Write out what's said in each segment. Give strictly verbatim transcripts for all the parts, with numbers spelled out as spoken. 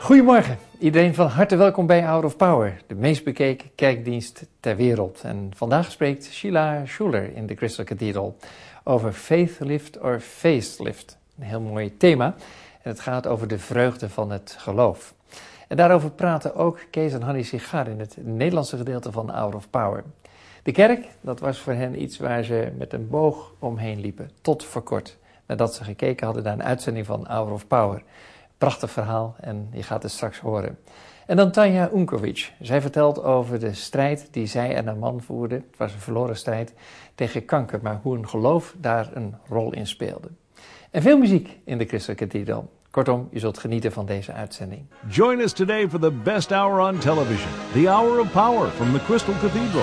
Goedemorgen, iedereen van harte welkom bij Hour of Power, de meest bekeken kerkdienst ter wereld. En vandaag spreekt Sheila Schuler in de Crystal Cathedral over Faith Lift or Facelift. Een heel mooi thema en het gaat over de vreugde van het geloof. En daarover praten ook Kees en Hanny Sigar in het Nederlandse gedeelte van Hour of Power. De kerk, dat was voor hen iets waar ze met een boog omheen liepen, tot voor kort. Nadat ze gekeken hadden naar een uitzending van Hour of Power. Prachtig verhaal en je gaat het straks horen. En dan Tanja Unkovic. Zij vertelt over de strijd die zij en haar man voerden. Het was een verloren strijd tegen kanker, maar hoe een geloof daar een rol in speelde. En veel muziek in de Crystal Cathedral. Kortom, je zult genieten van deze uitzending. Join us today for the best hour on television, the Hour of Power from the Crystal Cathedral.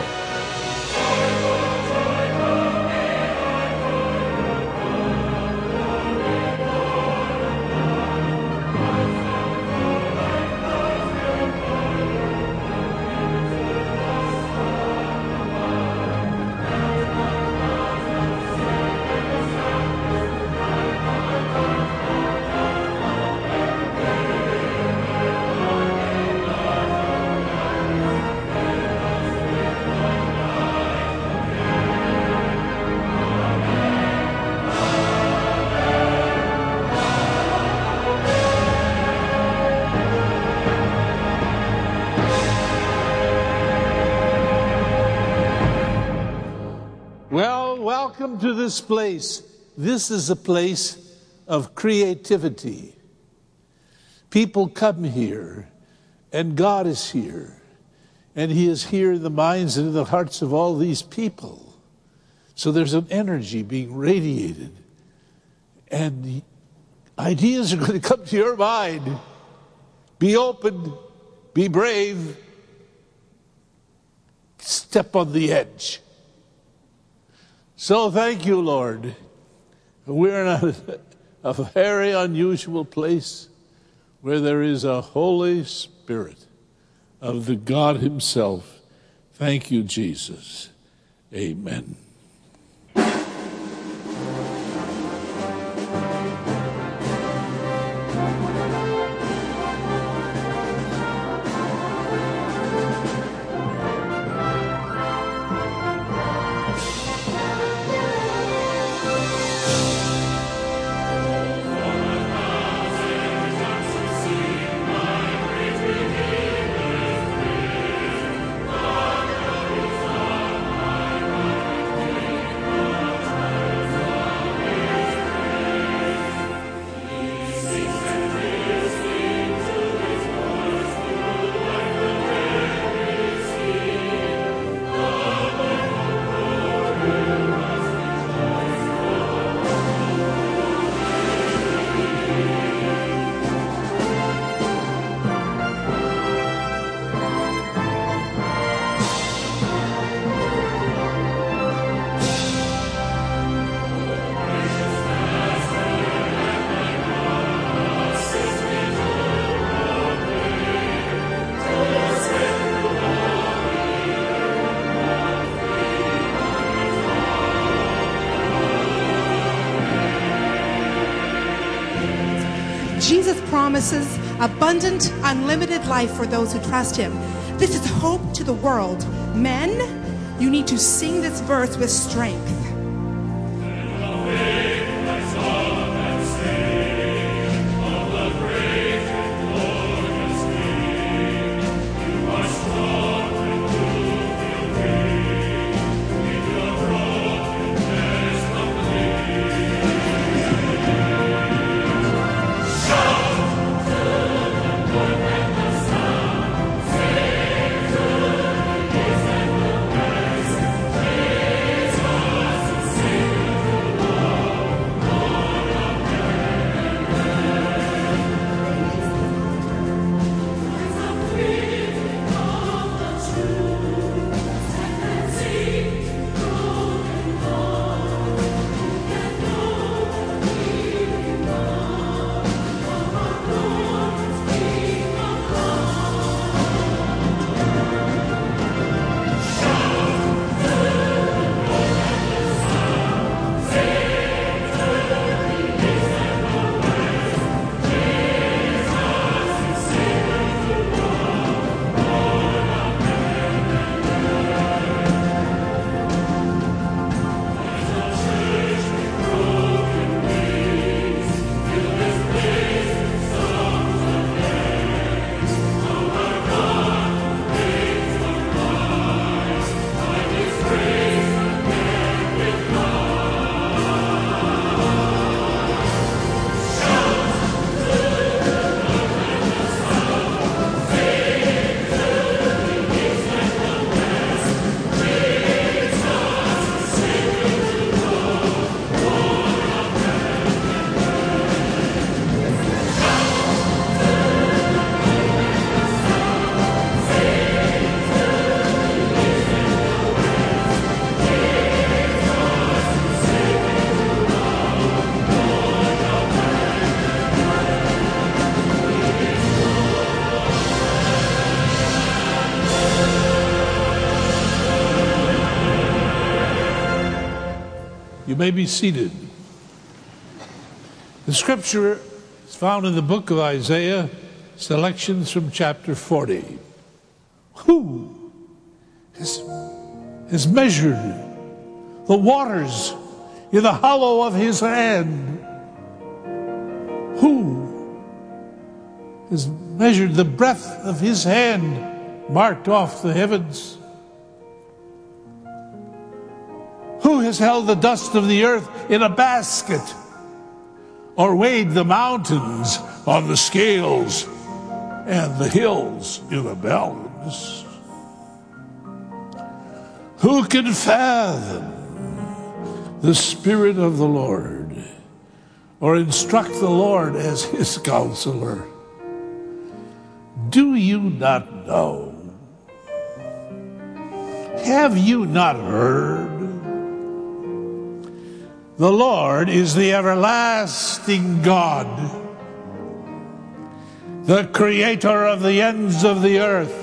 Welcome to this place. This is a place of creativity. People come here, and God is here. And He is here in the minds and in the hearts of all these people. So there's an energy being radiated. And the ideas are going to come to your mind. Be open, be brave, step on the edge. So thank you, Lord. We're in a, a very unusual place where there is a Holy Spirit of the God Himself. Thank you, Jesus. Amen. Jesus promises abundant, unlimited life for those who trust Him. This is hope to the world. Men, you need to sing this verse with strength. You may be seated. The scripture is found in the book of Isaiah, selections from chapter forty. Who has, has measured the waters in the hollow of his hand? Who has measured the breadth of his hand, marked off the heavens? Who has held the dust of the earth in a basket, or weighed the mountains on the scales and the hills in a balance? Who can fathom the Spirit of the Lord, or instruct the Lord as his counselor? Do you not know? Have you not heard? The Lord is the everlasting God, the creator of the ends of the earth.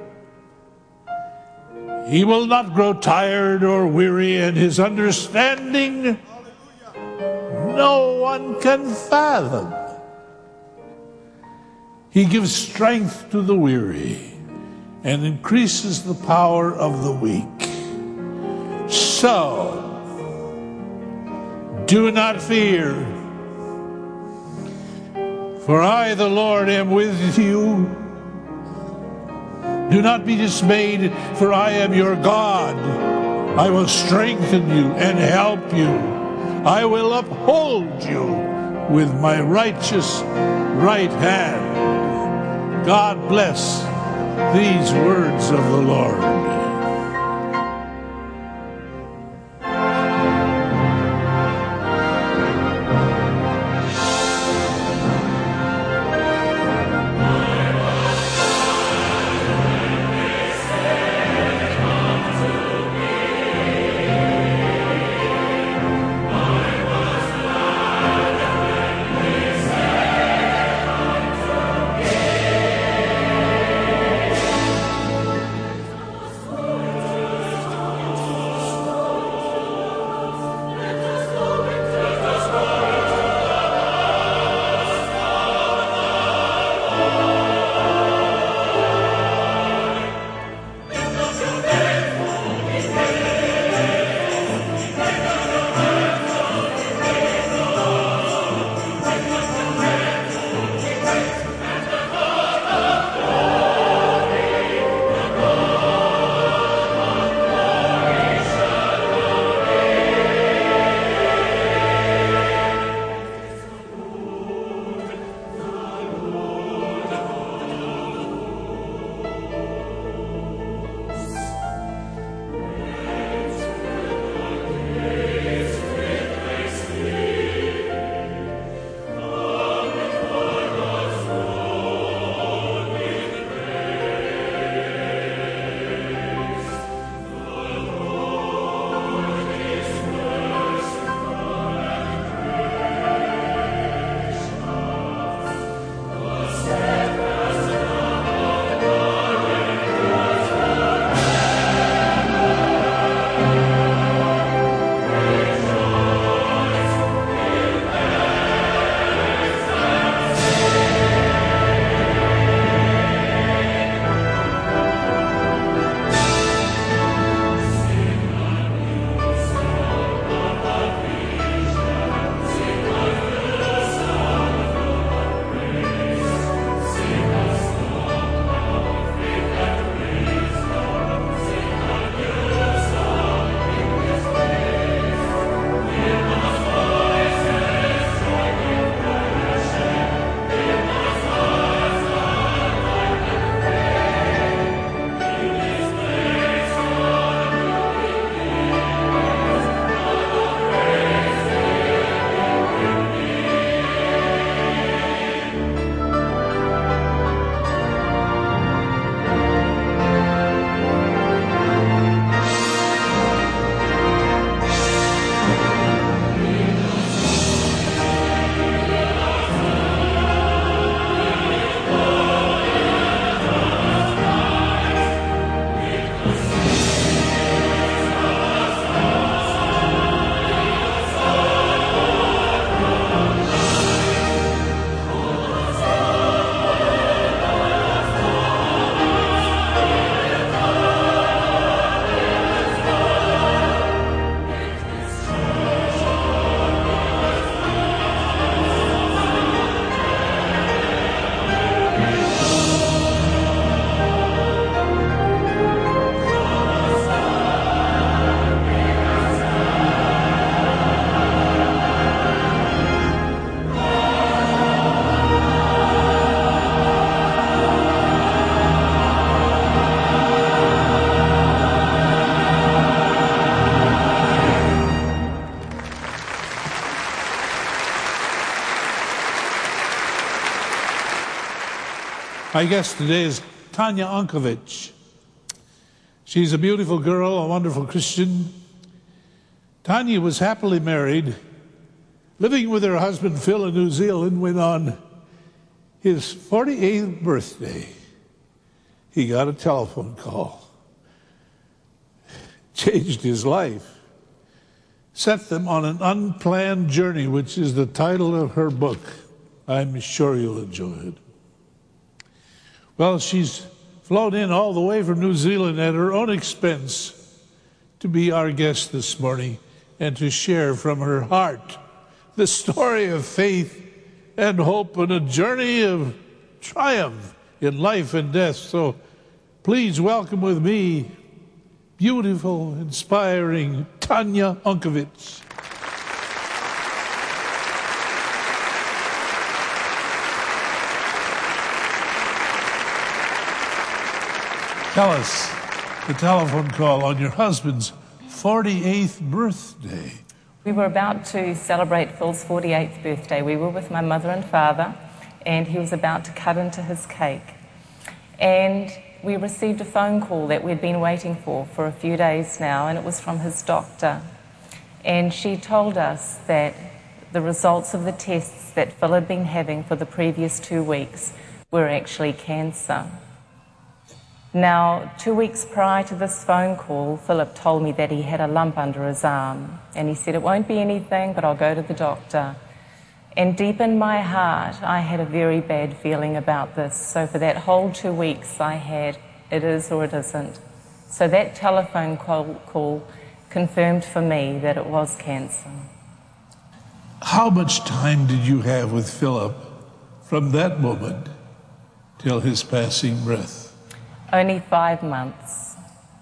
He will not grow tired or weary, and his understanding no one can fathom. He gives strength to the weary and increases the power of the weak. So, do not fear, for I, the Lord, am with you. Do not be dismayed, for I am your God. I will strengthen you and help you. I will uphold you with my righteous right hand. God bless these words of the Lord. My guest today is Tanya Unkovich. She's a beautiful girl, a wonderful Christian. Tanya was happily married, living with her husband Phil in New Zealand, when on his forty-eighth birthday, he got a telephone call. Changed his life. Set them on an unplanned journey, which is the title of her book. I'm sure you'll enjoy it. Well, she's flown in all the way from New Zealand at her own expense to be our guest this morning and to share from her heart the story of faith and hope and a journey of triumph in life and death. So please welcome with me beautiful, inspiring Tanya Unkovich. Tell us the telephone call on your husband's forty-eighth birthday. We were about to celebrate Phil's forty-eighth birthday. We were with my mother and father, and he was about to cut into his cake. And we received a phone call that we'd been waiting for for a few days now, and it was from his doctor. And she told us that the results of the tests that Phil had been having for the previous two weeks were actually cancer. Now, two weeks prior to this phone call, Philip told me that he had a lump under his arm, and he said, "It won't be anything, but I'll go to the doctor." And deep in my heart, I had a very bad feeling about this. So for that whole two weeks, I had, it is or it isn't. So that telephone call, call confirmed for me that it was cancer. How much time did you have with Philip from that moment till his passing breath? Only five months.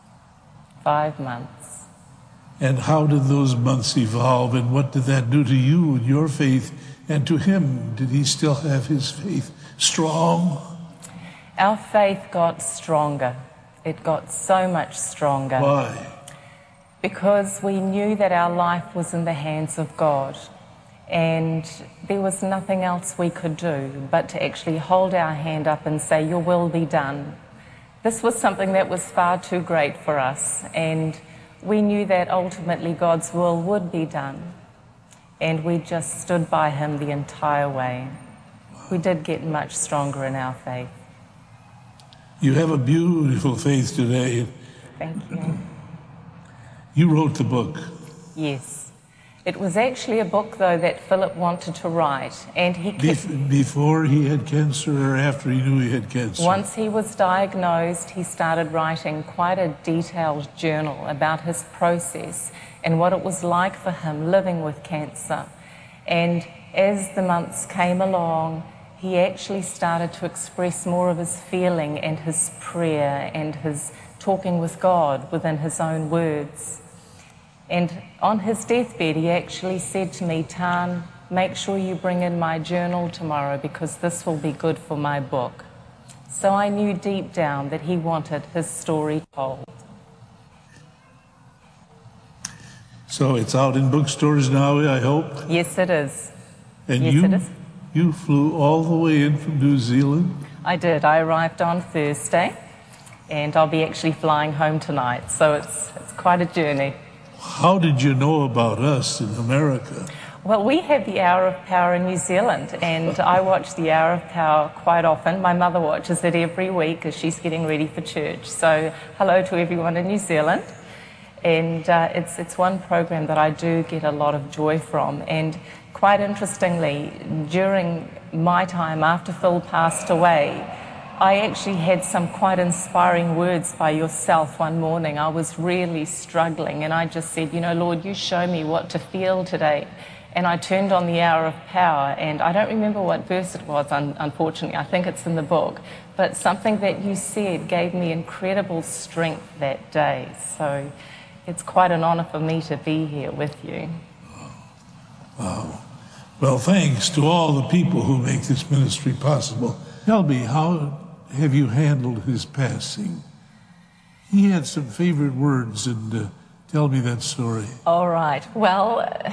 Five months. And how did those months evolve, and what did that do to you and your faith, and to him? Did he still have his faith strong? Our faith got stronger. It got so much stronger. Why? Because we knew that our life was in the hands of God, and there was nothing else we could do but to actually hold our hand up and say, "Your will be done." This was something that was far too great for us, and we knew that ultimately God's will would be done, and we just stood by him the entire way. We did get much stronger in our faith. You have a beautiful faith today. Thank you. You wrote the book. Yes. It was actually a book, though, that Philip wanted to write, and he kept... Bef- before he had cancer or after he knew he had cancer? Once he was diagnosed, he started writing quite a detailed journal about his process and what it was like for him living with cancer. And as the months came along, he actually started to express more of his feeling and his prayer and his talking with God within his own words. And on his deathbed, he actually said to me, "Tan, make sure you bring in my journal tomorrow, because this will be good for my book." So I knew deep down that he wanted his story told. So it's out in bookstores now, I hope? Yes, it is. And yes, you, it is. You flew all the way in from New Zealand? I did. I arrived on Thursday, and I'll be actually flying home tonight. So it's it's quite a journey. How did you know about us in America? Well, we have the Hour of Power in New Zealand, and I watch the Hour of Power quite often. My mother watches it every week as she's getting ready for church. So hello to everyone in New Zealand. And uh, it's, it's one program that I do get a lot of joy from. And quite interestingly, during my time after Phil passed away, I actually had some quite inspiring words by yourself one morning. I was really struggling, and I just said, "You know, Lord, you show me what to feel today." And I turned on the Hour of Power, and I don't remember what verse it was, un- unfortunately. I think it's in the book. But something that you said gave me incredible strength that day. So it's quite an honor for me to be here with you. Wow. Well, thanks to all the people who make this ministry possible. Tell me, how have you handled his passing? He had some favorite words, and uh, tell me that story. All right. Well, uh,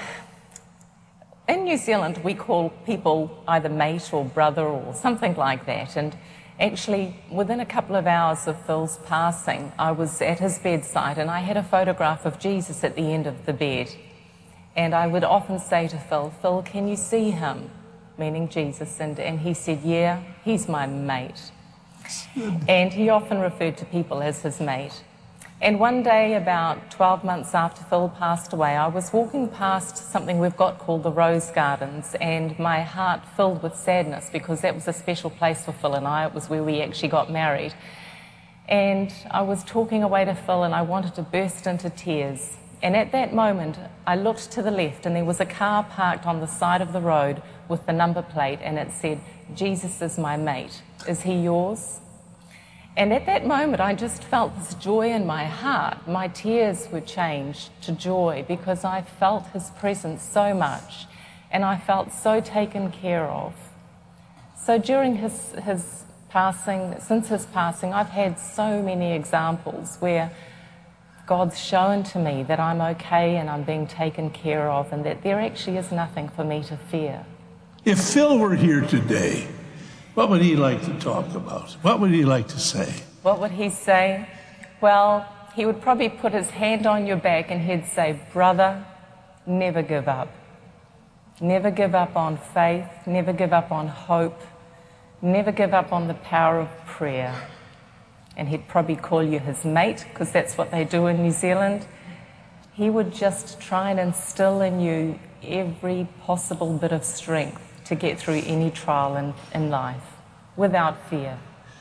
in New Zealand, we call people either mate or brother or something like that. And Actually, within a couple of hours of Phil's passing, I was at his bedside and I had a photograph of Jesus at the end of the bed. And I would often say to Phil, Phil, can you see him? Meaning Jesus. And, and he said, yeah, he's my mate. And he often referred to people as his mate. And one day, about twelve months after Phil passed away, I was walking past something we've got called the Rose Gardens, and my heart filled with sadness because that was a special place for Phil and I. It was where we actually got married. And I was talking away to Phil and I wanted to burst into tears. And at that moment, I looked to the left and there was a car parked on the side of the road with the number plate, and it said, Jesus is my mate. Is he yours? And at that moment, I just felt this joy in my heart. My tears were changed to joy because I felt his presence so much and I felt so taken care of. So during his, his passing, since his passing, I've had so many examples where God's shown to me that I'm okay and I'm being taken care of and that there actually is nothing for me to fear. If Phil were here today, what would he like to talk about? What would he like to say? What would he say? Well, he would probably put his hand on your back and he'd say, brother, never give up. Never give up on faith, never give up on hope, never give up on the power of prayer. And he'd probably call you his mate, because that's what they do in New Zealand. He would just try and instill in you every possible bit of strength to get through any trial in, in life, without fear.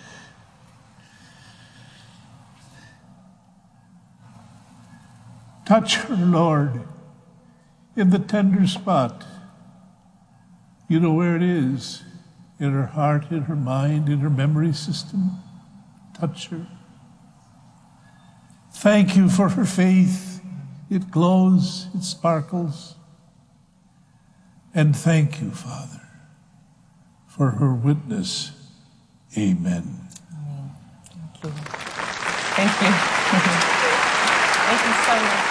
Touch her, Lord, in the tender spot. You know where it is, in her heart, in her mind, in her memory system. Touch her. Thank you for her faith. It glows, it sparkles. And thank you, Father, for her witness. Amen. Thank you. Thank you. Thank you so much.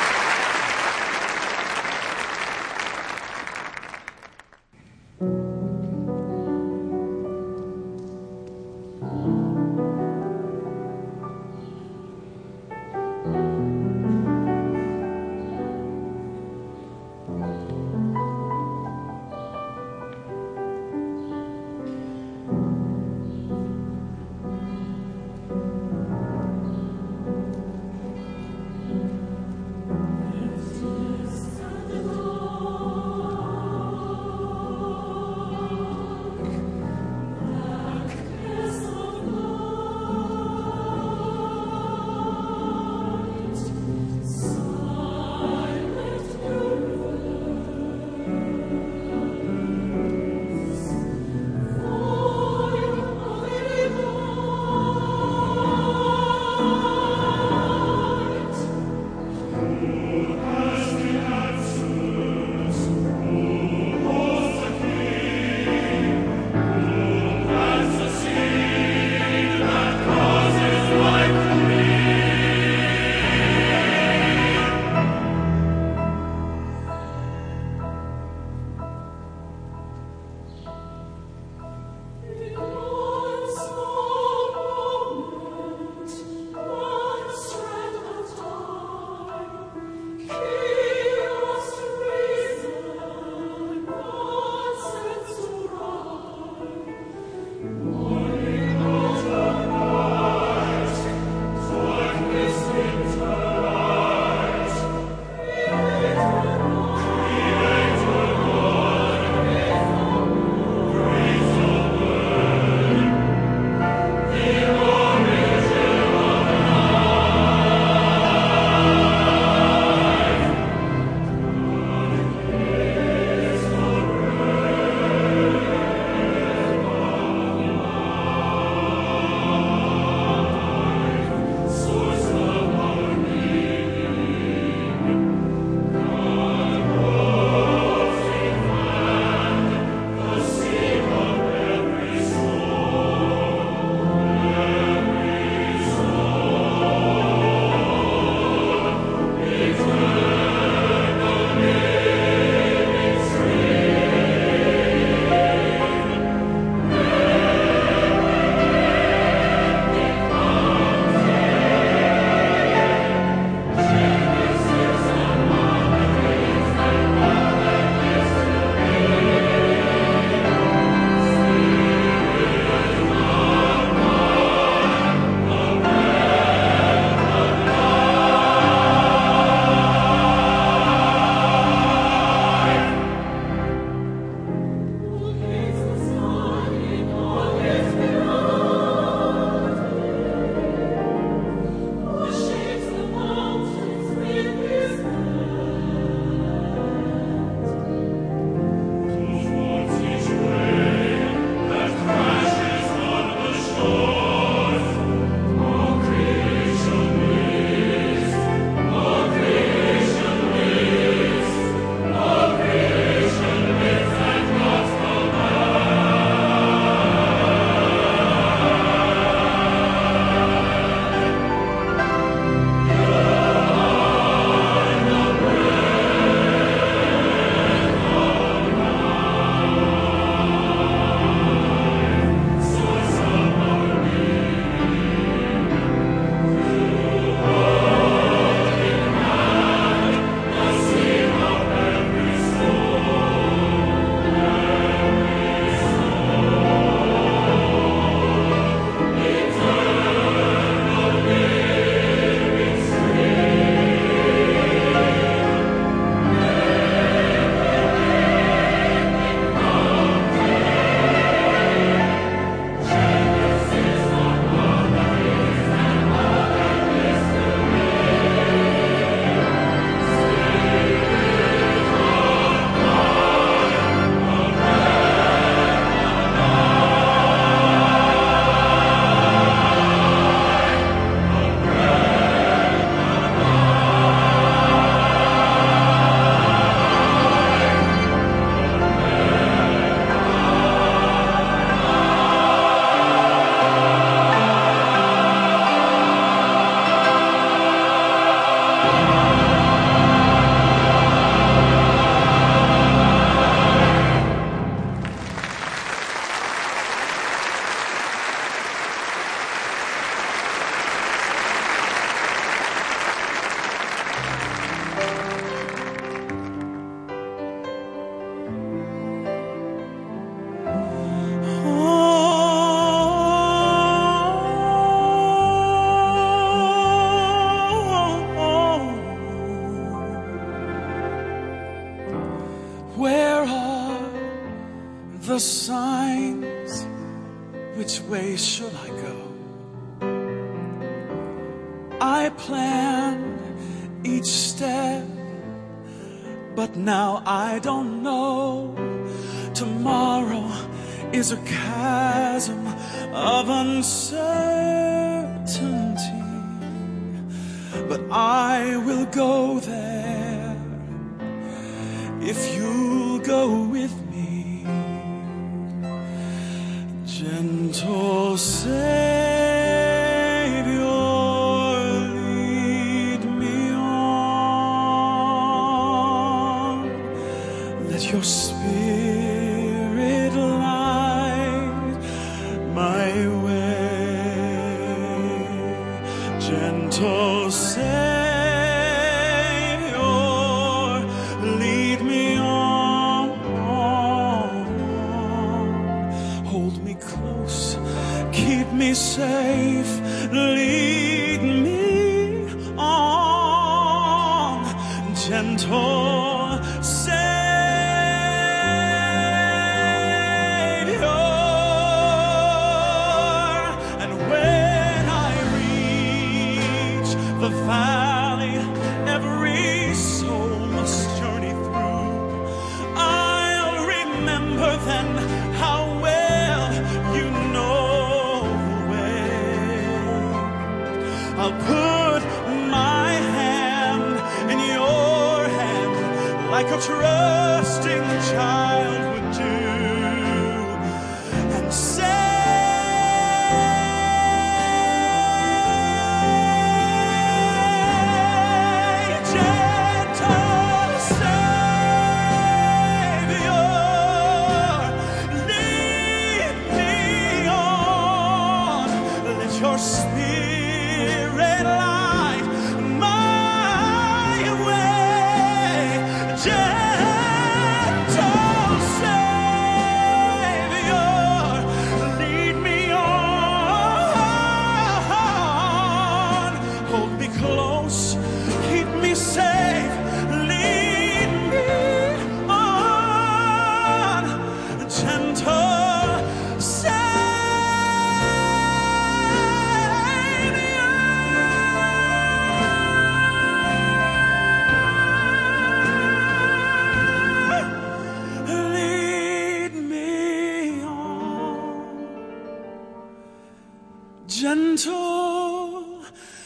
signs, which way should I go? I planned each step, but now I don't know. Tomorrow is a chasm of uncertainty, but I will go there if you'll go with me. Gentle Savior, lead me on. Let your Spirit light my way. Gentle Savior, lead me on. Hold me close, keep me safe, lead me on. Gentle Savior, and when I reach the valley every soul must journey through, I'll remember then how well you know the way. I'll put my hand in your hand like a trusting child would do, and say, gentle Savior, lead me on. Let your Spirit light my way. Gentle Savior, lead me on. Hold me close, keep me safe, lead me on. Gentle Savior, lead me on. Gentle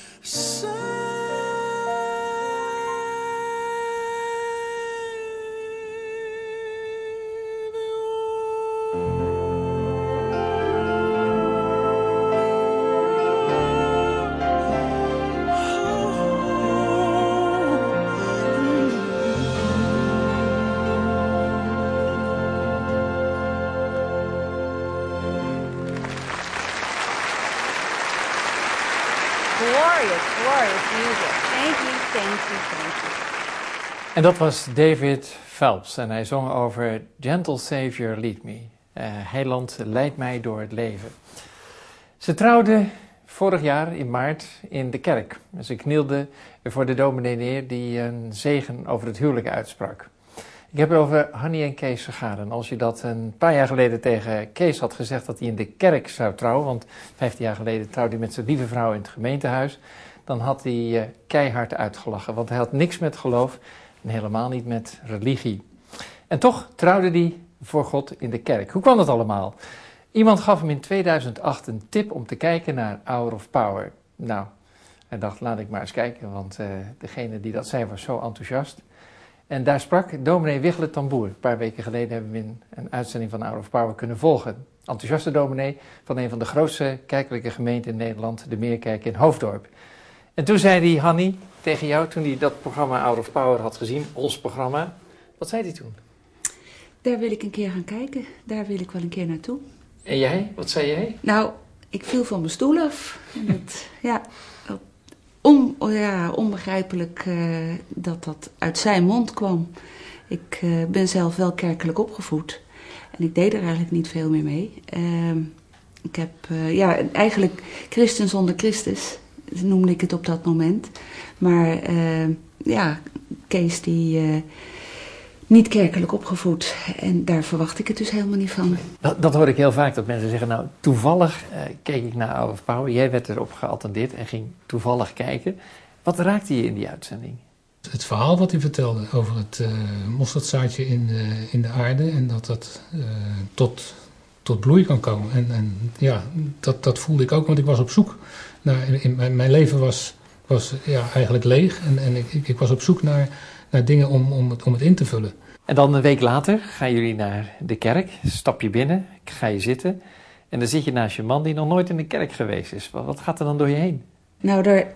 Glorious, glorious music. Thank you, thank you, thank you. En dat was David Phelps en hij zong over Gentle Savior Lead Me. Uh, Heiland leidt mij door het leven. Ze trouwden vorig jaar in maart in de kerk. Ze knielden voor de dominee neer die een zegen over het huwelijk uitsprak. Ik heb het over Hanny en Kees Vergaren. Als je dat een paar jaar geleden tegen Kees had gezegd dat hij in de kerk zou trouwen, want vijftien jaar geleden trouwde hij met zijn lieve vrouw in het gemeentehuis, dan had hij uh, keihard uitgelachen, want hij had niks met geloof en helemaal niet met religie. En toch trouwde hij voor God in de kerk. Hoe kwam dat allemaal? Iemand gaf hem in tweeduizend acht een tip om te kijken naar Hour of Power. Nou, hij dacht, laat ik maar eens kijken, want uh, degene die dat zei was zo enthousiast. En daar sprak dominee Wichele Tamboer. Een paar weken geleden hebben we in een uitzending van Hour of Power kunnen volgen. Enthousiaste dominee van een van de grootste kerkelijke gemeenten in Nederland, de Meerkerk in Hoofddorp. En toen zei hij, Hanny, tegen jou, toen hij dat programma Hour of Power had gezien, ons programma, wat zei hij toen? Daar wil ik een keer gaan kijken. Daar wil ik wel een keer naartoe. En jij? Wat zei jij? Nou, ik viel van mijn stoel af. En het, ja, on, ja, onbegrijpelijk uh, dat dat uit zijn mond kwam. Ik uh, ben zelf wel kerkelijk opgevoed. En ik deed er eigenlijk niet veel meer mee. Uh, ik heb, uh, ja, eigenlijk christen zonder Christus, noemde ik het op dat moment. Maar uh, ja, Kees die... Uh, niet kerkelijk opgevoed. En daar verwacht ik het dus helemaal niet van. Dat, dat hoor ik heel vaak, dat mensen zeggen, nou toevallig uh, keek ik naar Hour of Power. Jij werd erop geattendeerd en ging toevallig kijken. Wat raakte je in die uitzending? Het verhaal wat hij vertelde over het uh, mosterdzaadje in, uh, in de aarde en dat dat uh, tot, tot bloei kan komen. En, en ja, dat, dat voelde ik ook, want ik was op zoek naar, in, in mijn, mijn leven was, was ja, eigenlijk leeg en, en ik, ik was op zoek naar, naar dingen om, om, het, om het in te vullen. En dan een week later gaan jullie naar de kerk, stap je binnen, ga je zitten en dan zit je naast je man die nog nooit in de kerk geweest is. Wat, wat gaat er dan door je heen? Nou, er...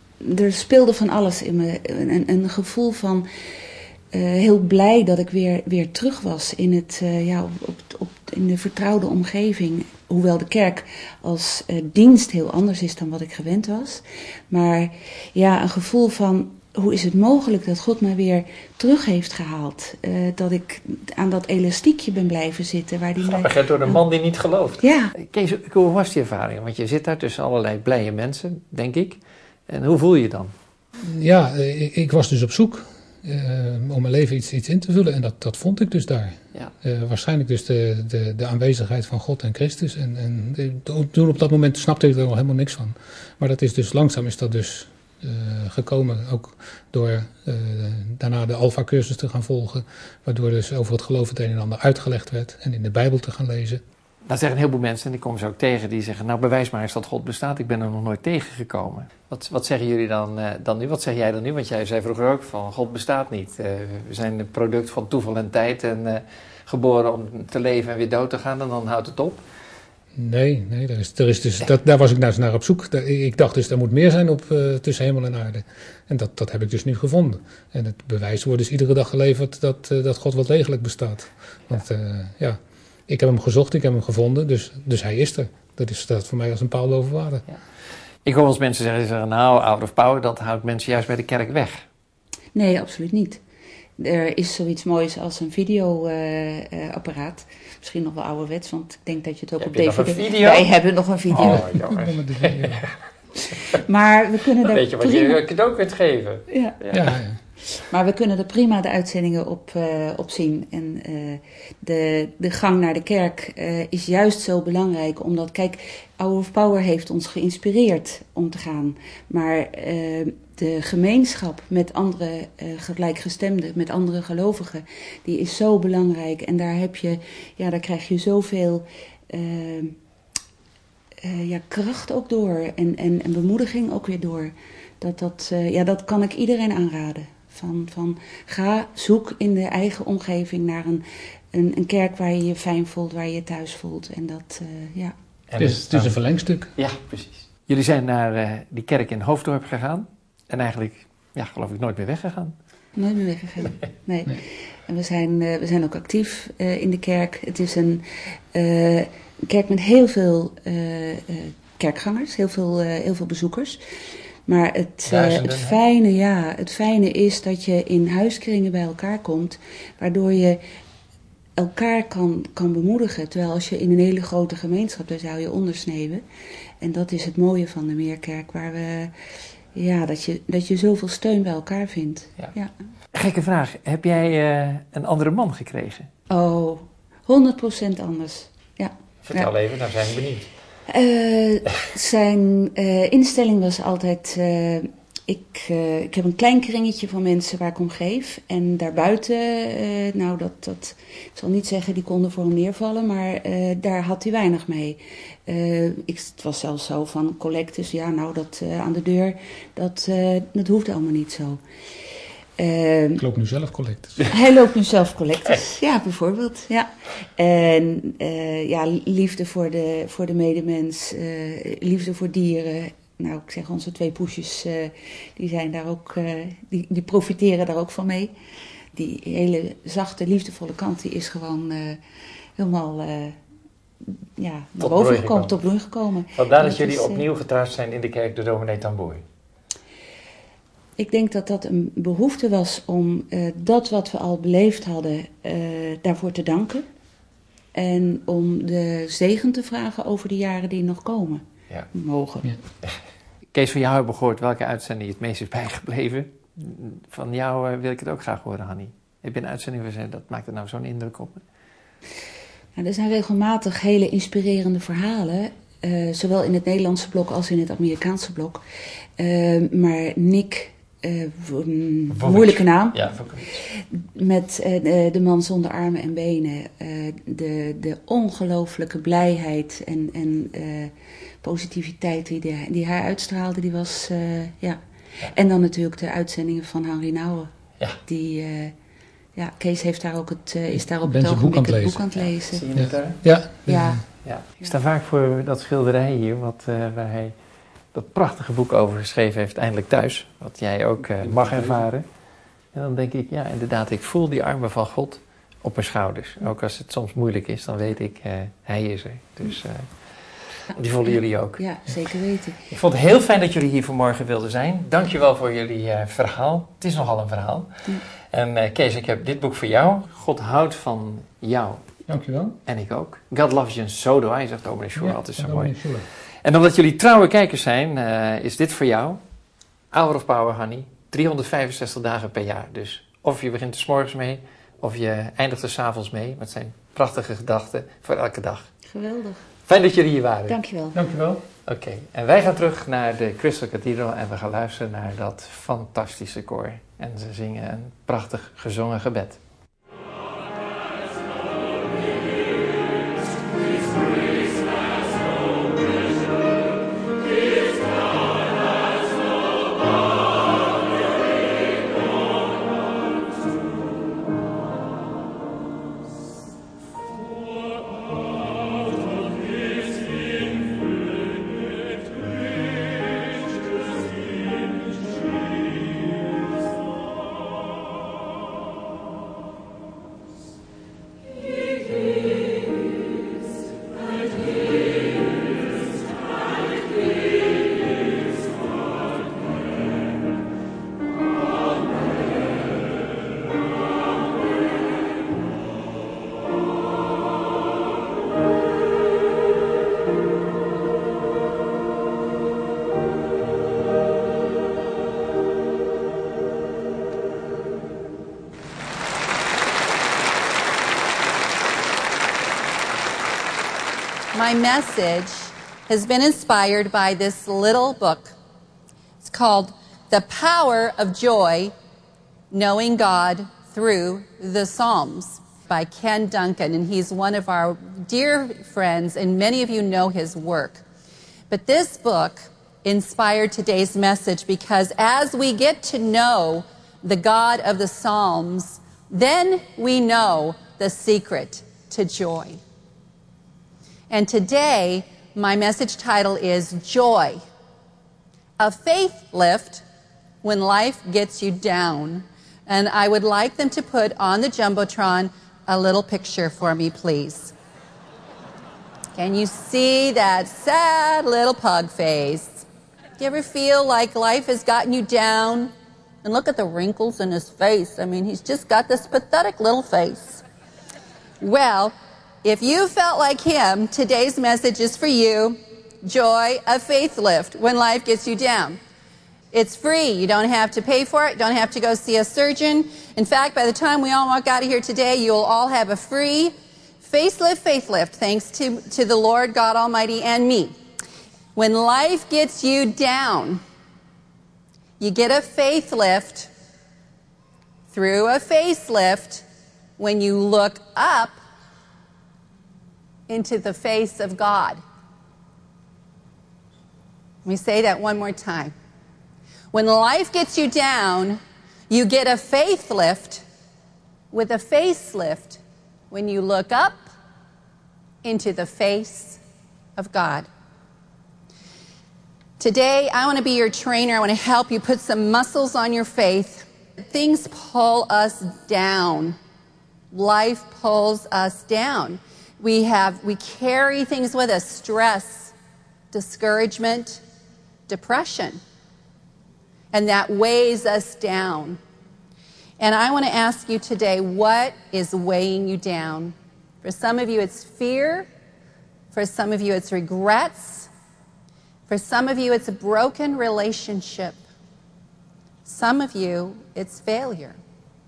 Er speelde van alles in me. Een, een gevoel van uh, heel blij dat ik weer, weer terug was in, het, uh, ja, op, op, op, in de vertrouwde omgeving. Hoewel de kerk als uh, dienst heel anders is dan wat ik gewend was. Maar ja, een gevoel van hoe is het mogelijk dat God mij weer terug heeft gehaald. Uh, dat ik aan dat elastiekje ben blijven zitten. Waar die Grappig, mij... door een man die niet gelooft. Ja. Kees, hoe was die ervaring? Want je zit daar tussen allerlei blije mensen, denk ik. En hoe voel je je dan? Ja, ik, ik was dus op zoek uh, om mijn leven iets, iets in te vullen en dat, dat vond ik dus daar. Ja. Uh, waarschijnlijk dus de, de, de aanwezigheid van God en Christus. En, en de, toen op dat moment snapte ik er nog helemaal niks van. Maar dat is dus langzaam is dat dus uh, gekomen, ook door uh, daarna de Alpha-cursus te gaan volgen. Waardoor dus over het geloof het een en ander uitgelegd werd en in de Bijbel te gaan lezen. Dan zeggen een heleboel mensen, en die komen ze ook tegen, die zeggen, nou bewijs maar eens dat God bestaat, ik ben er nog nooit tegengekomen. Wat, wat zeggen jullie dan, uh, dan nu? Wat zeg jij dan nu? Want jij zei vroeger ook van, God bestaat niet. Uh, we zijn een product van toeval en tijd en uh, geboren om te leven en weer dood te gaan en dan houdt het op. Nee, nee er is, er is dus, dat, daar was ik nou naar op zoek. Ik dacht dus, er moet meer zijn op, uh, tussen hemel en aarde. En dat, dat heb ik dus nu gevonden. En het bewijs wordt dus iedere dag geleverd dat, uh, dat God wel degelijk bestaat. Want uh, ja... Ik heb hem gezocht, ik heb hem gevonden, dus, dus hij is er. Dat is dat voor mij als een paal boven water. Ja. Ik hoor wel eens mensen zeggen, zeggen, nou, Hour of Power, dat houdt mensen juist bij de kerk weg. Nee, absoluut niet. Er is zoiets moois als een videoapparaat. Uh, uh, Misschien nog wel ouderwets, want ik denk dat je het ook heb op je D V D... nog een video? Wij hebben nog een video. Oh, jammer. Maar we kunnen daar weet je wat prima... je cadeau kunt geven? Ja. Ja, ja, ja. Maar we kunnen er prima de uitzendingen op, uh, op zien. En uh, de, de gang naar de kerk uh, is juist zo belangrijk. Omdat, kijk, Hour of Power heeft ons geïnspireerd om te gaan. Maar uh, de gemeenschap met andere uh, gelijkgestemden, met andere gelovigen, die is zo belangrijk. En daar heb je, ja, daar krijg je zoveel uh, uh, ja, kracht ook door. En, en, en bemoediging ook weer door. Dat, dat, uh, ja, dat kan ik iedereen aanraden. Van, van ga, zoek in de eigen omgeving naar een, een, een kerk waar je je fijn voelt, waar je je thuis voelt. En dat, uh, ja. En het, is, het is een verlengstuk. Ja, precies. Jullie zijn naar uh, die kerk in Hoofddorp gegaan. En eigenlijk, ja, geloof ik, nooit meer weggegaan. Nooit meer weggegaan, nee. nee. En we zijn, uh, we zijn ook actief uh, in de kerk. Het is een uh, kerk met heel veel uh, uh, kerkgangers, heel veel, uh, heel veel bezoekers. Maar het, uh, het, fijne, ja, het fijne is dat je in huiskringen bij elkaar komt, waardoor je elkaar kan, kan bemoedigen. Terwijl als je in een hele grote gemeenschap, daar zou je ondersneeuwen. En dat is het mooie van de Meerkerk, waar we, ja, dat je, dat je zoveel steun bij elkaar vindt. Ja. Ja. Gekke vraag, heb jij uh, een andere man gekregen? Oh, honderd procent anders, ja. Vertel ja. even, daar zijn we benieuwd. Uh, zijn uh, instelling was altijd, uh, ik, uh, ik heb een klein kringetje van mensen waar ik om geef. En daarbuiten, uh, nou dat, dat, ik zal niet zeggen die konden voor hem neervallen, maar uh, daar had hij weinig mee. Uh, ik, het was zelfs zo van collectes, ja nou dat uh, aan de deur, dat, uh, dat hoeft allemaal niet zo. Uh, ik loop nu zelf collectes. Hij loopt nu zelf collectes, ja, bijvoorbeeld. Ja. En uh, ja, liefde voor de, voor de medemens, uh, liefde voor dieren. Nou, ik zeg onze twee poesjes, uh, die zijn daar ook, uh, die, die profiteren daar ook van mee. Die hele zachte, liefdevolle kant, die is gewoon uh, helemaal uh, ja, naar boven gekomen, tot bloei gekomen. Vandaar dat jullie is, opnieuw getrouwd zijn in de kerk door dominee Tamboer. Ik denk dat dat een behoefte was om uh, dat wat we al beleefd hadden, uh, daarvoor te danken. En om de zegen te vragen over de jaren die nog komen. Ja. Mogen. Ja. Kees, van jou hebben we gehoord welke uitzending je het meest is bijgebleven. Van jou uh, wil ik het ook graag horen, Hannie. heb je een uitzending gezegd, dat maakte nou zo'n indruk op me? Nou, er zijn regelmatig hele inspirerende verhalen, uh, zowel in het Nederlandse blok als in het Amerikaanse blok. Uh, maar Nick, uh, um, moeilijke naam, ja, met uh, de man zonder armen en benen, uh, de, de ongelooflijke blijheid en, en uh, positiviteit die, de, die hij uitstraalde, die was, uh, ja. ja. En dan natuurlijk de uitzendingen van Henri Nouwen, ja. die... Uh, Ja, Kees heeft daar ook het, uh, is daar op het ogenblik boek het boek aan het lezen. Ja, zie je het daar? Ja. Ja. ja. Ik sta vaak voor dat schilderij hier, wat, uh, waar hij dat prachtige boek over geschreven heeft, Eindelijk Thuis. Wat jij ook uh, mag ervaren. En dan denk ik, ja inderdaad, ik voel die armen van God op mijn schouders. Ook als het soms moeilijk is, dan weet ik, uh, hij is er. Dus uh, die voelen jullie ook. Ja, zeker weten. Ik vond het heel fijn dat jullie hier vanmorgen wilden zijn. Dankjewel voor jullie uh, verhaal. Het is nogal een verhaal. Ja. En uh, Kees, ik heb dit boek voor jou. God houdt van jou. Dankjewel. En ik ook. God loves you and so do I, zegt Dominee Sjoerd. Ja, altijd zo mooi. Sure. En omdat jullie trouwe kijkers zijn, uh, is dit voor jou. Hour of Power, honey. driehonderdvijfenzestig dagen per jaar. Dus of je begint er 's morgens mee, of je eindigt er 's avonds mee. Met zijn prachtige gedachten voor elke dag. Geweldig. Fijn dat jullie hier waren. Dankjewel. Dankjewel. Oké, okay. En wij gaan terug naar de Crystal Cathedral en we gaan luisteren naar dat fantastische koor. En ze zingen een prachtig gezongen gebed. My message has been inspired by this little book. It's called The Power of Joy, Knowing God Through the Psalms by Ken Duncan. And he's one of our dear friends, and many of you know his work. But this book inspired today's message because as we get to know the God of the Psalms, then we know the secret to joy. And today, my message title is Joy, a faith lift when life gets you down. And I would like them to put on the Jumbotron a little picture for me, please. Can you see that sad little pug face? Do you ever feel like life has gotten you down? And look at the wrinkles in his face. I mean, he's just got this pathetic little face. Well, if you felt like him, today's message is for you. Joy, a faith lift when life gets you down. It's free. You don't have to pay for it. You don't have to go see a surgeon. In fact, by the time we all walk out of here today, you'll all have a free facelift, faith lift, thanks to, to the Lord God Almighty and me. When life gets you down, you get a faith lift through a facelift when you look up into the face of God. Let me say that one more time. When life gets you down, you get a faith lift with a facelift when you look up into the face of God. Today, I want to be your trainer. I want to help you put some muscles on your faith. Things pull us down. Life pulls us down. We have, we carry things with us, stress, discouragement, depression. And that weighs us down. And I want to ask you today, what is weighing you down? For some of you, it's fear. For some of you, it's regrets. For some of you, it's a broken relationship. Some of you, it's failure.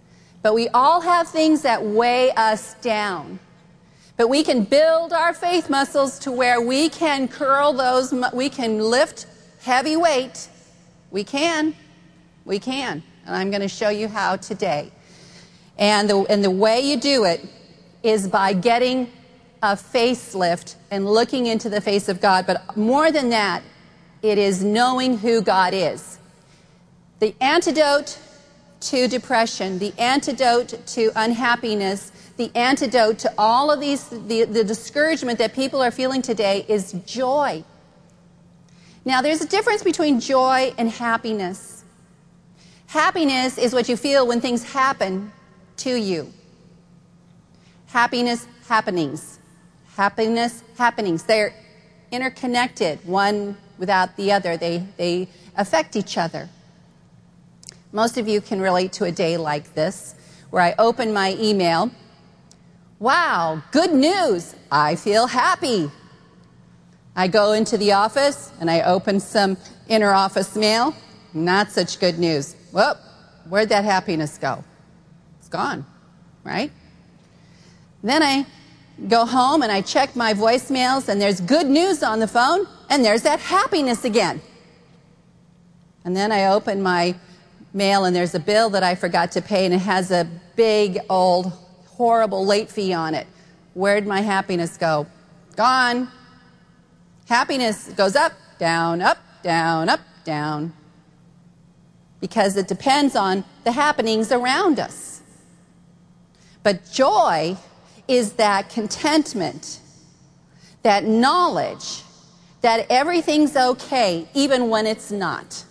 But we all have things that weigh us down. But we can build our faith muscles to where we can curl those, we can lift heavy weight. We can. We can. And I'm going to show you how today. And the, and the way you do it is by getting a facelift and looking into the face of God. But more than that, it is knowing who God is. The antidote to depression, the antidote to unhappiness, the antidote to all of these, the, the discouragement that people are feeling today is joy. Now, there's a difference between joy and happiness. Happiness is what you feel when things happen to you. Happiness, happenings. Happiness, happenings. They're interconnected, one without the other. They, they affect each other. Most of you can relate to a day like this, where I open my email. Wow, good news. I feel happy. I go into the office and I open some inner office mail. Not such good news. Whoop, where'd that happiness go? It's gone, right? Then I go home and I check my voicemails and there's good news on the phone and there's that happiness again. And then I open my mail and there's a bill that I forgot to pay and it has a big old horrible late fee on it. Where'd my happiness go? Gone. Happiness goes up, down, up, down, up, down. Because it depends on the happenings around us. But joy is that contentment, that knowledge that everything's okay even when it's not.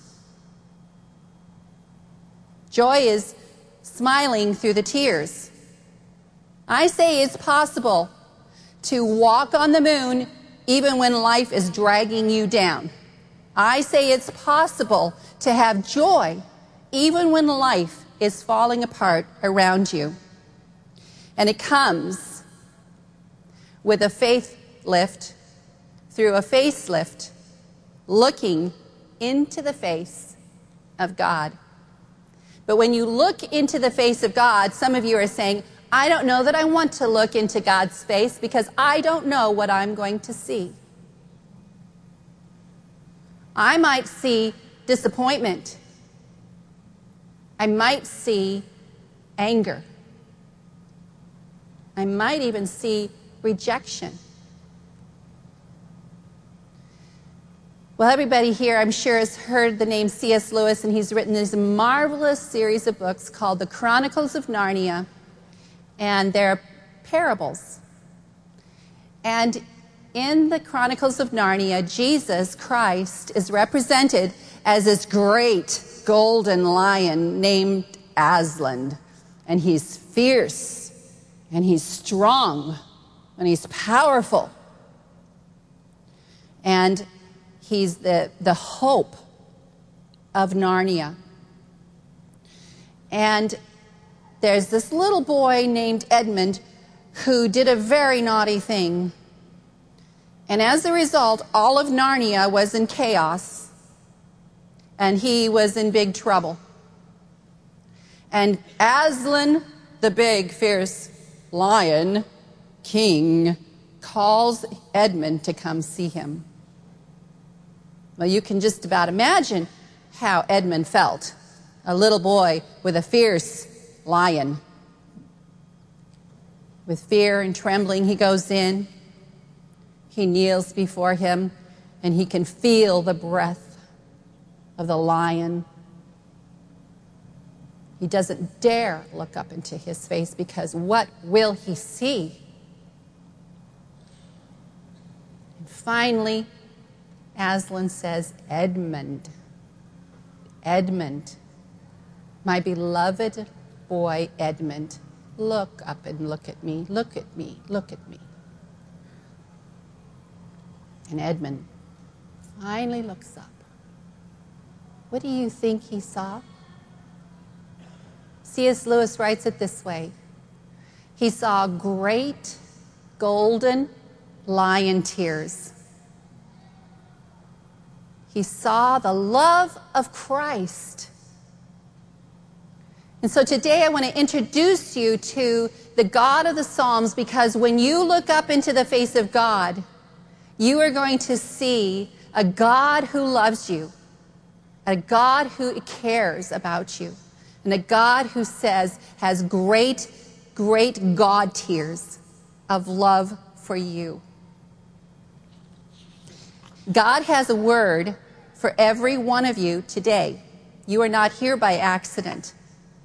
Joy is smiling through the tears. I say it's possible to walk on the moon even when life is dragging you down. I say it's possible to have joy even when life is falling apart around you. And it comes with a faith lift, through a facelift, looking into the face of God. But when you look into the face of God, some of you are saying, I don't know that I want to look into God's face because I don't know what I'm going to see. I might see disappointment. I might see anger. I might even see rejection. Well, everybody here, I'm sure, has heard the name C S Lewis, and he's written this marvelous series of books called The Chronicles of Narnia, and they're parables. And in the Chronicles of Narnia, Jesus Christ is represented as this great golden lion named Aslan, and he's fierce, and he's strong, and he's powerful. And he's the, the hope of Narnia. And there's this little boy named Edmund who did a very naughty thing. And as a result, all of Narnia was in chaos, and he was in big trouble. And Aslan, the big, fierce lion king, calls Edmund to come see him. Well, you can just about imagine how Edmund felt. A little boy with a fierce lion. With fear and trembling, he goes in. He kneels before him, and he can feel the breath of the lion. He doesn't dare look up into his face, because what will he see? And finally, Aslan says, Edmund, Edmund, my beloved boy Edmund, look up and look at me, look at me, look at me. And Edmund finally looks up. What do you think he saw? C S Lewis writes it this way. He saw great golden lion tears. He saw the love of Christ. And so today I want to introduce you to the God of the Psalms, because when you look up into the face of God, you are going to see a God who loves you, a God who cares about you, and a God who says, has great, great God tears of love for you. God has a word for every one of you today. You are not here by accident.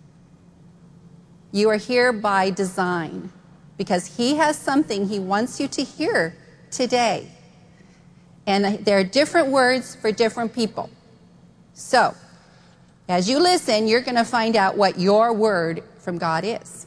You are here by design, because He has something He wants you to hear today. And there are different words for different people. So, as you listen, you're going to find out what your word from God is.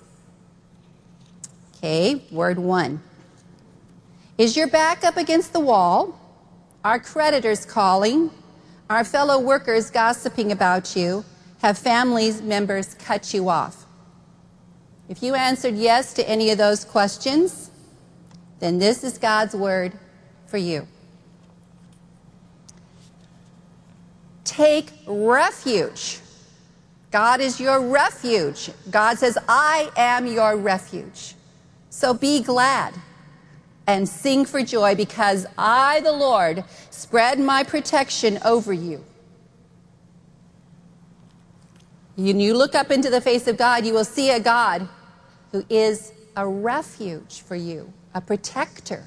Okay, word one. Is your back up against the wall? Are creditors calling? Are fellow workers gossiping about you? Have family members cut you off? If you answered yes to any of those questions, then this is God's word for you. Take refuge. God is your refuge. God says, I am your refuge. So be glad and sing for joy, because I, the Lord, spread my protection over you. When you look up into the face of God, you will see a God who is a refuge for you, a protector.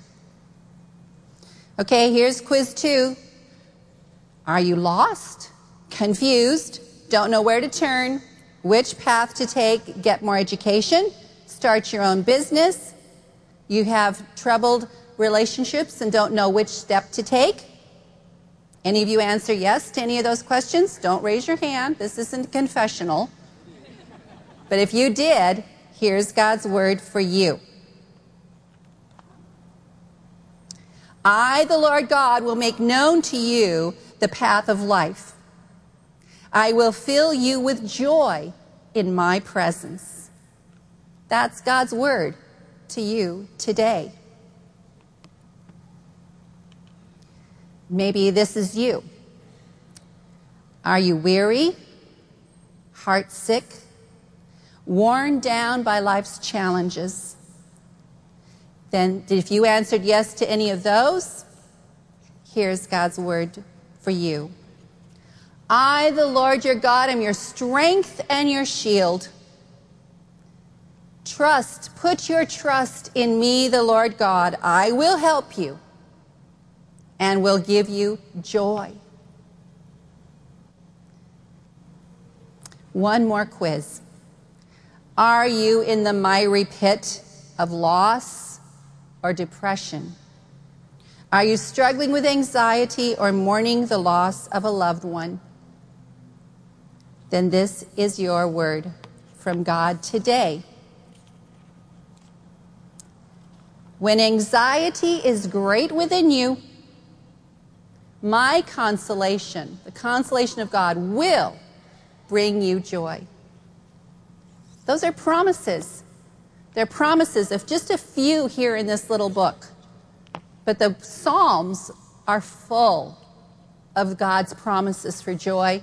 Okay, here's quiz two. Are you lost, confused, don't know where to turn, which path to take, get more education, start your own business? You have troubled relationships and don't know which step to take? Any of you answer yes to any of those questions? Don't raise your hand. This isn't a confessional. But if you did, here's God's word for you. I, the Lord God, will make known to you the path of life. I will fill you with joy in my presence. That's God's word to you today. Maybe this is you. Are you weary, heartsick, worn down by life's challenges? Then if you answered yes to any of those, here's God's word for you. I, the Lord your God, am your strength and your shield. Trust, put your trust in me, the Lord God. I will help you and will give you joy. One more quiz. Are you in the miry pit of loss or depression? Are you struggling with anxiety or mourning the loss of a loved one? Then this is your word from God today. When anxiety is great within you, my consolation, the consolation of God, will bring you joy. Those are promises. They're promises of just a few here in this little book. But the Psalms are full of God's promises for joy.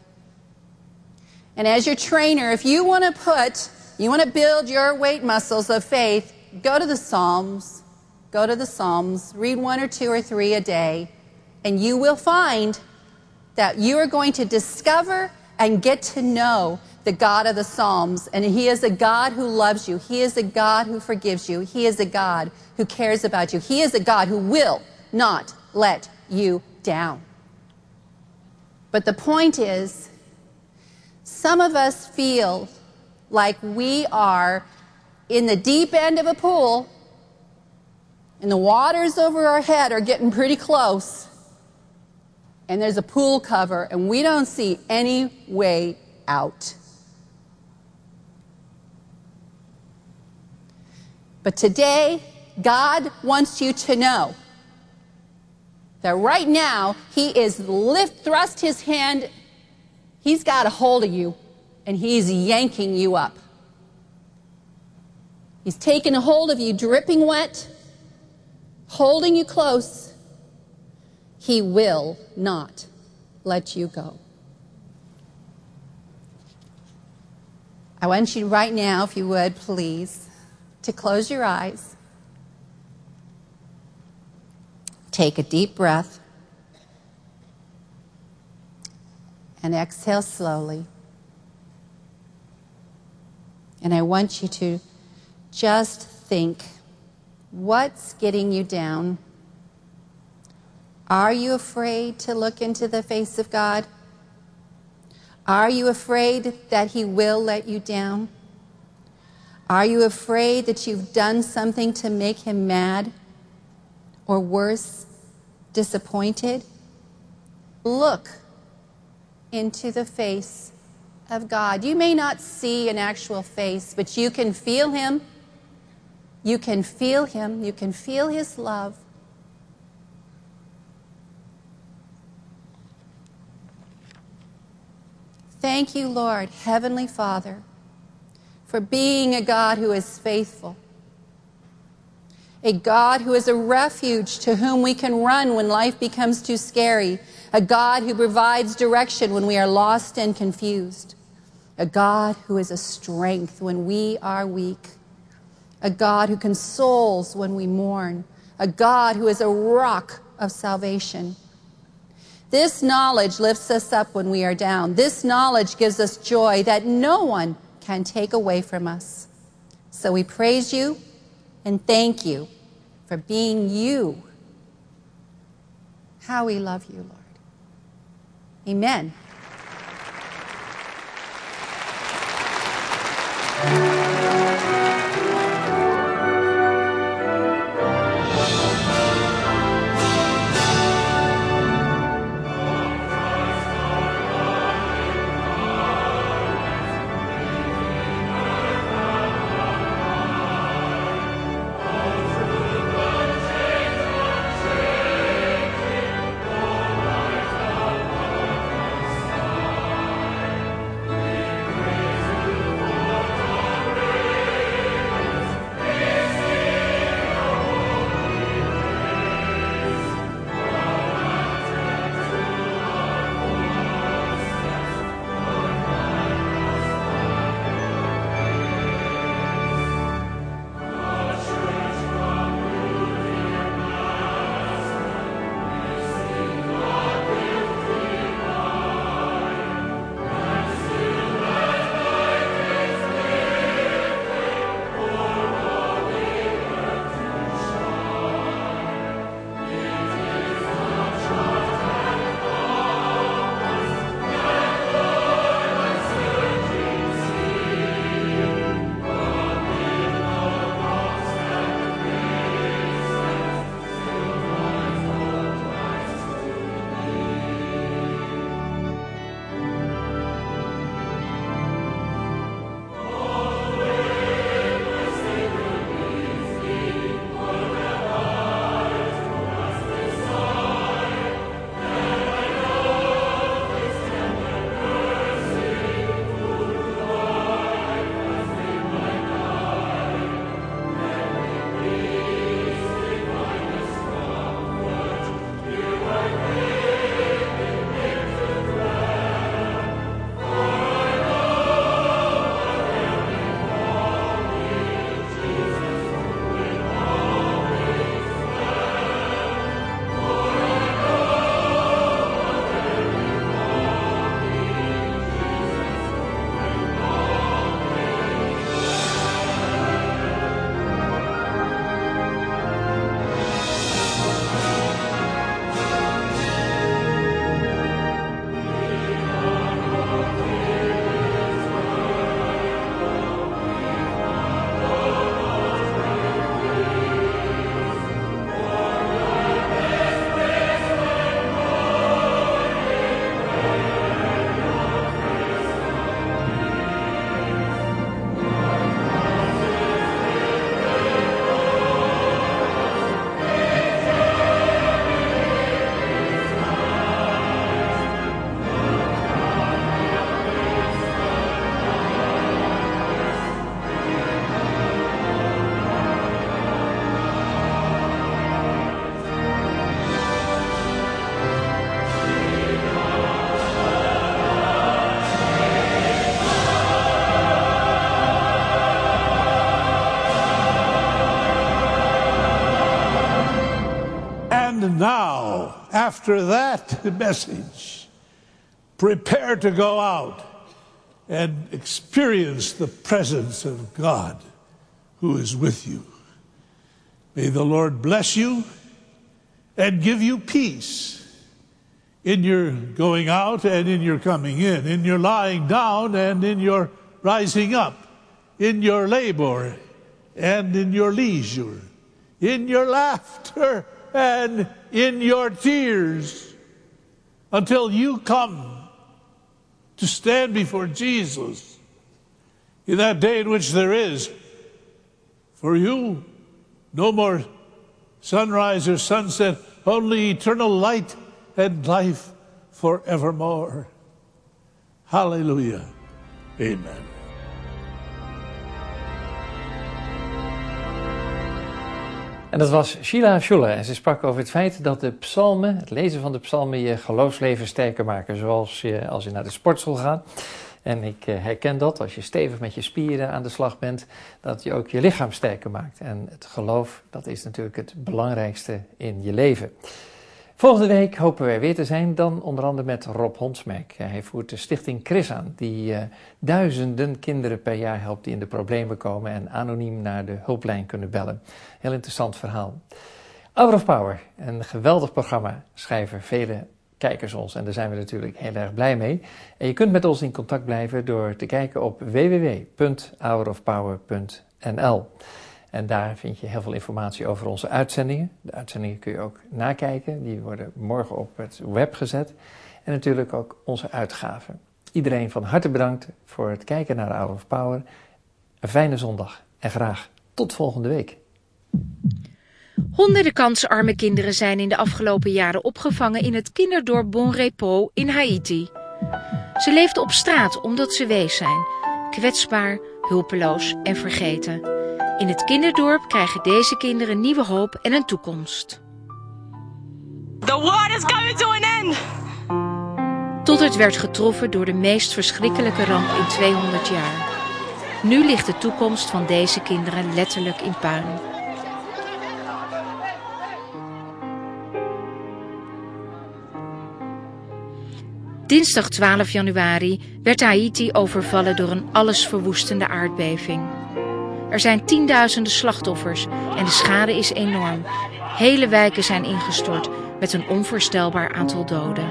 And as your trainer, if you want to put, you want to build your weight muscles of faith, go to the Psalms. Go to the Psalms. Read one or two or three a day. And you will find that you are going to discover and get to know the God of the Psalms. And He is a God who loves you. He is a God who forgives you. He is a God who cares about you. He is a God who will not let you down. But the point is, some of us feel like we are in the deep end of a pool and the waters over our head are getting pretty close, and there's a pool cover and we don't see any way out. But today, God wants you to know that right now He is lift, thrust His hand, He's got a hold of you, and He's yanking you up. He's taking a hold of you, dripping wet, holding you close. He will not let you go. I want you right now, if you would, please, to close your eyes. Take a deep breath. And exhale slowly. And I want you to just think, what's getting you down? Are you afraid to look into the face of God? Are you afraid that He will let you down? Are you afraid that you've done something to make Him mad? Or worse, disappointed? Look into the face of God. You may not see an actual face, but you can feel Him. You can feel Him. You can feel His love. Thank you, Lord, Heavenly Father, for being a God who is faithful, a God who is a refuge to whom we can run when life becomes too scary, a God who provides direction when we are lost and confused, a God who is a strength when we are weak, a God who consoles when we mourn, a God who is a rock of salvation. This knowledge lifts us up when we are down. This knowledge gives us joy that no one can take away from us. So we praise you and thank you for being you. How we love you, Lord. Amen. after that message, prepare to go out and experience the presence of God who is with you. May the Lord bless you and give you peace in your going out and in your coming in, in your lying down and in your rising up, in your labor and in your leisure, in your laughter and in your tears, until you come to stand before Jesus in that day in which there is for you no more sunrise or sunset, only eternal light and life forevermore. Hallelujah. Amen. En dat was Sheila Schuller en ze sprak over het feit dat de psalmen, het lezen van de psalmen, je geloofsleven sterker maken. Zoals je, als je naar de sportschool gaat. En ik uh, herken dat, als je stevig met je spieren aan de slag bent, dat je ook je lichaam sterker maakt. En het geloof, dat is natuurlijk het belangrijkste in je leven. Volgende week hopen we er weer te zijn, dan onder andere met Rob Hondsmerk. Hij voert de stichting Chris aan, die uh, duizenden kinderen per jaar helpt die in de problemen komen en anoniem naar de hulplijn kunnen bellen. Heel interessant verhaal. Hour of Power, een geweldig programma, schrijven vele kijkers ons en daar zijn we natuurlijk heel erg blij mee. En je kunt met ons in contact blijven door te kijken op w w w punt hour of power punt n l. En daar vind je heel veel informatie over onze uitzendingen. De uitzendingen kun je ook nakijken. Die worden morgen op het web gezet. En natuurlijk ook onze uitgaven. Iedereen van harte bedankt voor het kijken naar Hour of Power. Een fijne zondag en graag tot volgende week. Honderden kansarme kinderen zijn in de afgelopen jaren opgevangen in het kinderdorp Bon Repos in Haiti. Ze leefden op straat omdat ze wees zijn. Kwetsbaar, hulpeloos en vergeten. In het kinderdorp krijgen deze kinderen nieuwe hoop en een toekomst. The war is coming to an end. Tot het werd getroffen door de meest verschrikkelijke ramp in tweehonderd jaar. Nu ligt de toekomst van deze kinderen letterlijk in puin. Dinsdag twaalf januari werd Haiti overvallen door een allesverwoestende aardbeving. Er zijn tienduizenden slachtoffers en de schade is enorm. Hele wijken zijn ingestort met een onvoorstelbaar aantal doden.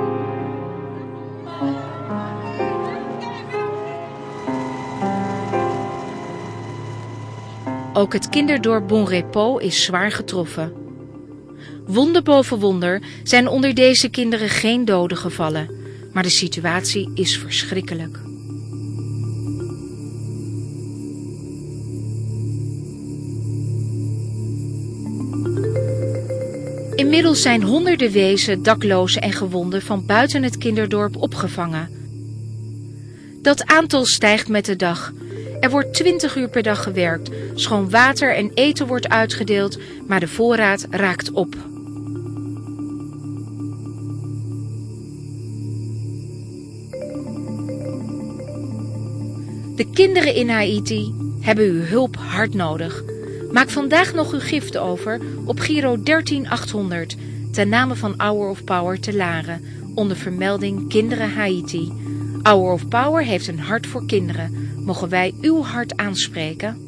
Ook het kinderdorp Bon Repos is zwaar getroffen. Wonder boven wonder zijn onder deze kinderen geen doden gevallen, maar de situatie is verschrikkelijk. Inmiddels zijn honderden wezen, daklozen en gewonden van buiten het kinderdorp opgevangen. Dat aantal stijgt met de dag. Er wordt twintig uur per dag gewerkt, schoon water en eten wordt uitgedeeld, maar de voorraad raakt op. De kinderen in Haiti hebben uw hulp hard nodig. Maak vandaag nog uw gift over op Giro dertien achthonderd ten name van Hour of Power te Laren onder vermelding Kinderen Haiti. Hour of Power heeft een hart voor kinderen. Mogen wij uw hart aanspreken?